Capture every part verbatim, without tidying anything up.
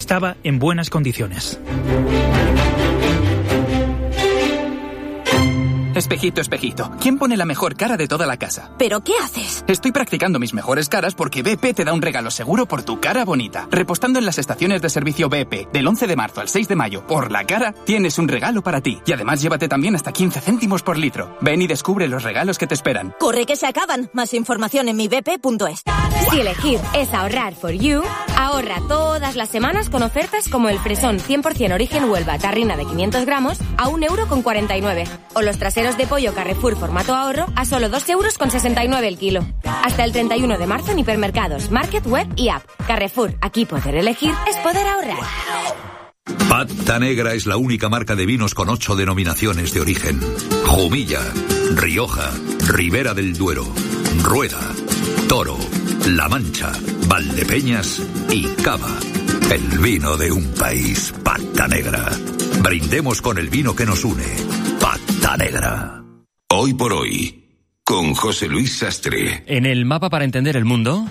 estaba en buenas condiciones. Espejito, espejito, ¿quién pone la mejor cara de toda la casa? ¿Pero qué haces? Estoy practicando mis mejores caras porque B P te da un regalo seguro por tu cara bonita. Repostando en las estaciones de servicio B P del once de marzo al seis de mayo por la cara, tienes un regalo para ti. Y además llévate también hasta quince céntimos por litro. Ven y descubre los regalos que te esperan. ¡Corre que se acaban! Más información en mi b p punto es. Si elegir es ahorrar for you, ahorra todas las semanas con ofertas como el fresón cien por ciento origen Huelva tarrina de quinientos gramos a un euro con cuarenta y nueve o los traseros de pollo Carrefour formato ahorro a solo dos euros con sesenta y nueve el kilo. Hasta el treinta y uno de marzo en hipermercados, market, web y app. Carrefour, aquí poder elegir es poder ahorrar. Pata Negra es la única marca de vinos con ocho denominaciones de origen. Jumilla, Rioja, Ribera del Duero, Rueda, Toro, La Mancha, Valdepeñas y Cava. El vino de un país, Pata Negra. Brindemos con el vino que nos une. Pata Negra. Hoy por hoy, con José Luis Sastre. En el mapa para entender el mundo,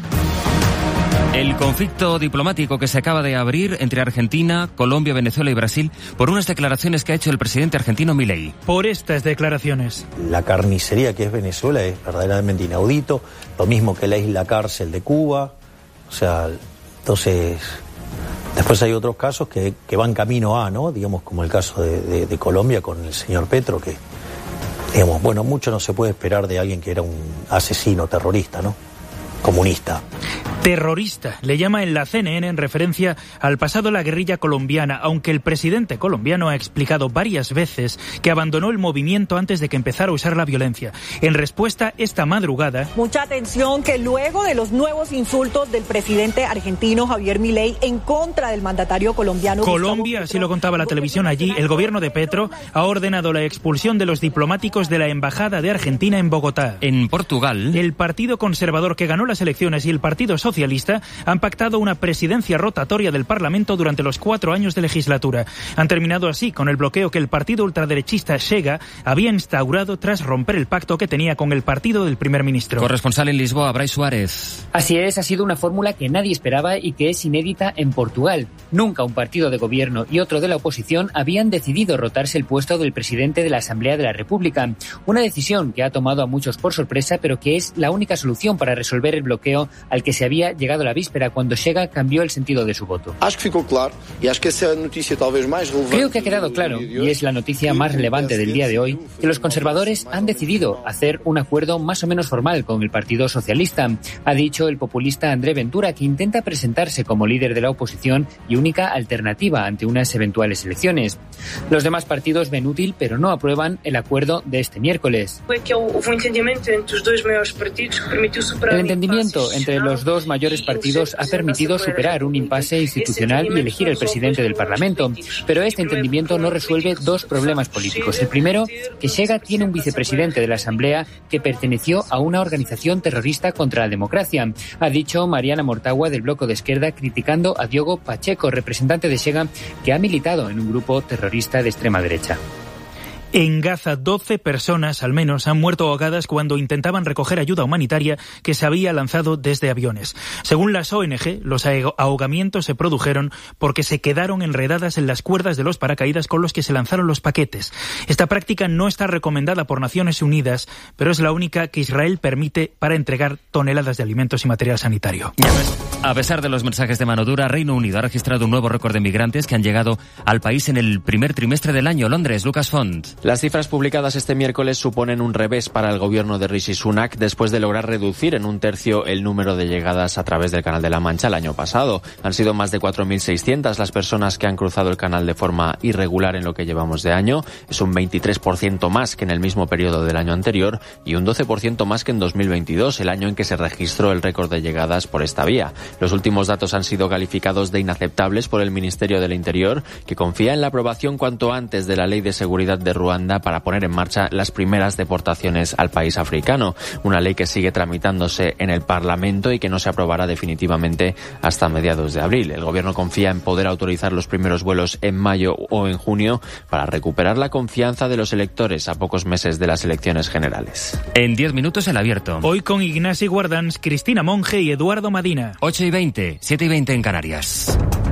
el conflicto diplomático que se acaba de abrir entre Argentina, Colombia, Venezuela y Brasil por unas declaraciones que ha hecho el presidente argentino Milei. Por estas declaraciones. La carnicería que es Venezuela es verdaderamente inaudito, lo mismo que la isla cárcel de Cuba. O sea, entonces, después hay otros casos que, que van camino a, ¿no? Digamos, como el caso de, de, de Colombia con el señor Petro, que, digamos, bueno, mucho no se puede esperar de alguien que era un asesino terrorista, ¿no? Comunista. Terrorista, le llama en la C N N en referencia al pasado de la guerrilla colombiana, aunque el presidente colombiano ha explicado varias veces que abandonó el movimiento antes de que empezara a usar la violencia. En respuesta, esta madrugada... Mucha atención que luego de los nuevos insultos del presidente argentino Javier Milei en contra del mandatario colombiano... Colombia, así lo contaba la televisión allí, el gobierno de Petro ha ordenado la expulsión de los diplomáticos de la embajada de Argentina en Bogotá. En Portugal... El Partido Conservador que ganó las elecciones y el Partido Socialista han pactado una presidencia rotatoria del Parlamento durante los cuatro años de legislatura. Han terminado así con el bloqueo que el partido ultraderechista Chega había instaurado tras romper el pacto que tenía con el partido del primer ministro. Corresponsal en Lisboa, Brais Suárez. Así es, ha sido una fórmula que nadie esperaba y que es inédita en Portugal. Nunca un partido de gobierno y otro de la oposición habían decidido rotarse el puesto del presidente de la Asamblea de la República. Una decisión que ha tomado a muchos por sorpresa, pero que es la única solución para resolver el bloqueo al que se había llegado la víspera cuando Chega cambió el sentido de su voto. Creo que ha quedado claro, y es la noticia más relevante del día de hoy, que los conservadores han decidido hacer un acuerdo más o menos formal con el Partido Socialista. Ha dicho el populista André Ventura, que intenta presentarse como líder de la oposición y única alternativa ante unas eventuales elecciones. Los demás partidos ven útil, pero no aprueban el acuerdo de este miércoles. El entendimiento entre los dos mayores partidos ha permitido superar un impasse institucional y elegir al presidente del Parlamento, pero este entendimiento no resuelve dos problemas políticos. El primero, que Chega tiene un vicepresidente de la Asamblea que perteneció a una organización terrorista contra la democracia, ha dicho Mariana Mortagua del Bloco de Esquerda, criticando a Diogo Pacheco, representante de Chega, que ha militado en un grupo terrorista de extrema derecha. En Gaza, doce personas al menos han muerto ahogadas cuando intentaban recoger ayuda humanitaria que se había lanzado desde aviones. Según las O N G, los ahogamientos se produjeron porque se quedaron enredadas en las cuerdas de los paracaídas con los que se lanzaron los paquetes. Esta práctica no está recomendada por Naciones Unidas, pero es la única que Israel permite para entregar toneladas de alimentos y material sanitario. A pesar de los mensajes de mano dura, Reino Unido ha registrado un nuevo récord de migrantes que han llegado al país en el primer trimestre del año. Londres, Lucas Font. Las cifras publicadas este miércoles suponen un revés para el gobierno de Rishi Sunak después de lograr reducir en un tercio el número de llegadas a través del Canal de la Mancha el año pasado. Han sido más de cuatro mil seiscientas las personas que han cruzado el canal de forma irregular en lo que llevamos de año. Es un veintitrés por ciento más que en el mismo periodo del año anterior y un doce por ciento más que en dos mil veintidós, el año en que se registró el récord de llegadas por esta vía. Los últimos datos han sido calificados de inaceptables por el Ministerio del Interior, que confía en la aprobación cuanto antes de la Ley de Seguridad de Ruanda para poner en marcha las primeras deportaciones al país africano. Una ley que sigue tramitándose en el Parlamento y que no se aprobará definitivamente hasta mediados de abril. El gobierno confía en poder autorizar los primeros vuelos en mayo o en junio para recuperar la confianza de los electores a pocos meses de las elecciones generales. En diez minutos el abierto. Hoy con Ignasi Guardans, Cristina Monge y Eduardo Madina. ocho y veinte, siete y veinte en Canarias.